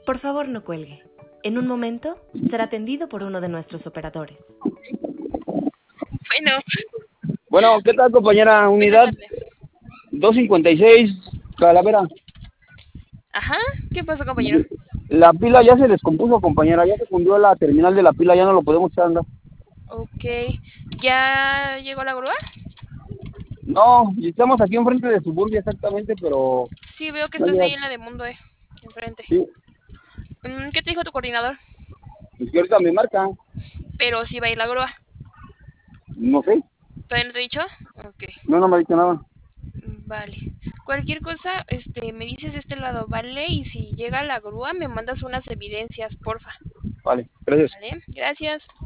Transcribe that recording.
Por favor, no cuelgue. En un momento será atendido por uno de nuestros operadores. Bueno, Bueno, ¿qué tal, compañera? buena Unidad tarde. 256, Calavera. Ajá, ¿qué pasó, compañero? La pila ya se descompuso, compañera. Ya se fundió la terminal de la pila, ya no lo podemos echar a andar. Ok, ¿ya llegó la grúa? No, y estamos aquí enfrente de Suburbia exactamente, pero Sí, veo que no estás llega. ahí en la de Mundo, enfrente. Sí, ¿Qué te dijo tu coordinador? es que ahorita me marca, Pero si va a ir la grúa. no sé, ¿Todavía no te he dicho? Ok, no me ha dicho nada. vale. Cualquier cosa, me dices de este lado, ¿vale? Y si llega la grúa, me mandas unas evidencias, porfa. Vale, gracias. ¿Vale? Gracias.